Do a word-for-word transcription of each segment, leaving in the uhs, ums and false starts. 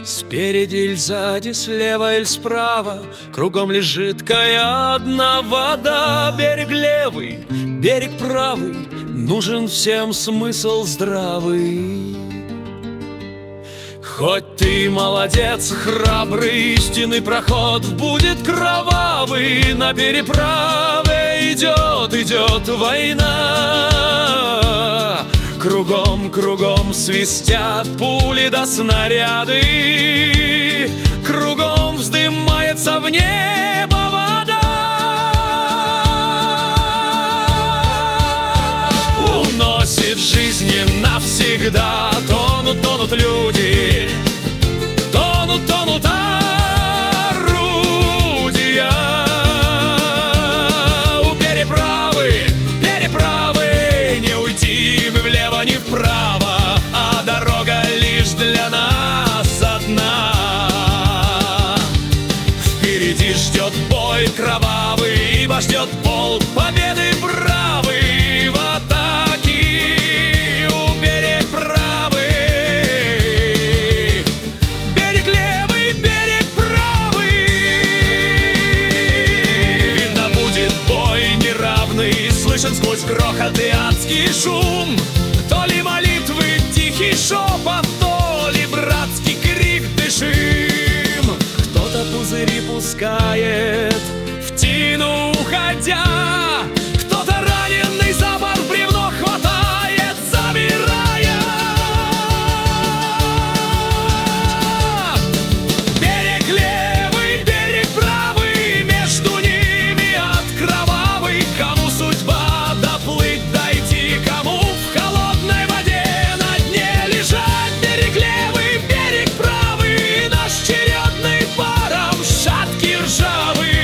Спереди или сзади, слева или справа, кругом лишь жидкая одна вода. Берег левый, берег правый, нужен всем смысл здравый. Хоть ты молодец, храбрый, истинный проход будет кровавый. На переправе идет, идет война. Кругом, кругом свистят пули да снаряды. Кругом вздымается в небо вода. Уносит жизни навсегда. Тонут, тонут люди, тонут, тонут орудия. У переправы, переправы, не уйти мы влево, ни вправо, а дорога лишь для нас одна. Впереди ждет бой кровавый, ибо ждет полк победы бравый. В атаке у берег правый, берег левый, берег правый. Видно будет бой неравный, слышен сквозь грохот и адский шум. То ли молитвы тихий шепот, то ли братский крик дышим. Кто-то пузыри пускает, в тину уходя. Кто-то раненый за борт бревно хватает, забирая. Берег левый, берег правый, между ними от кровавый. Кому судьба доплыть, дойти, кому в холодной воде на дне лежать. Берег левый, берег правый, наш чередный паром шаткий ржавый.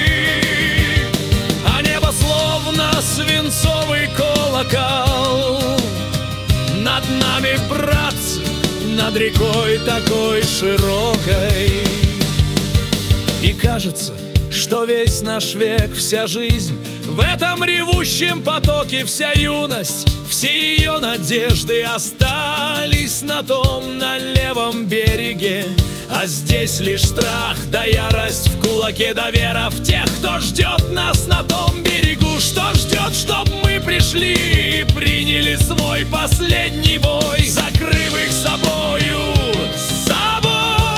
А небо словно свинцовый колокол. Над нами, братцы, над рекой такой широкой. И кажется, что весь наш век, вся жизнь в этом ревущем потоке, вся юность, все ее надежды остались на том, на левом береге. А здесь лишь страх да ярость в кулаке, да вера в тех, кто ждет нас на том берегу. Что ждет, чтоб мы пришли и приняли свой последний бой, закрыв их собою, собой.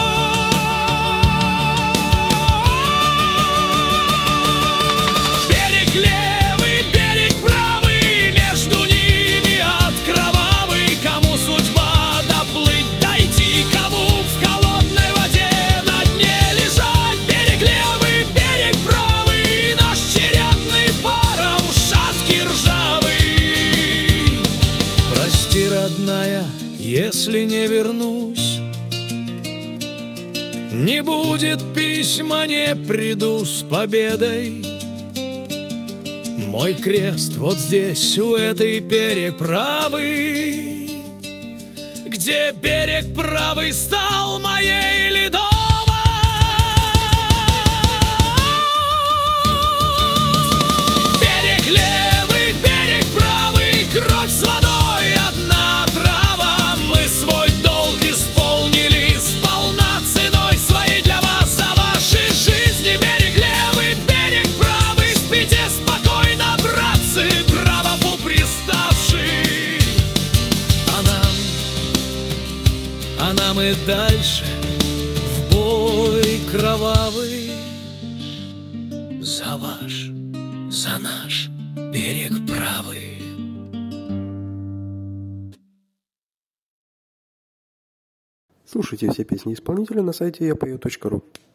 Берег левый, берег правый, между ними от кровавый. Кому судьба доплыть, дойти, кому в холодной воде на дне лежать. Берег левый, берег правый, наш чередный паром шаткий ржавый. Прости, родная, если не вернусь, не будет письма, не приду с победой. Мой крест вот здесь, у этой переправы, где берег правый стал моей ледовой. Берег левый, берег правый, кровь с водой, одна трава. Мы свой долг исполнили сполна, ценой своей для вас, за ваши жизни. Берег левый, берег правый, спите спокойно, братцы, браво приставший. А нам, а нам и дальше в бой кровавый за ваш, за наш берег правый. Слушайте все песни исполнителя на сайте я пою точка ру.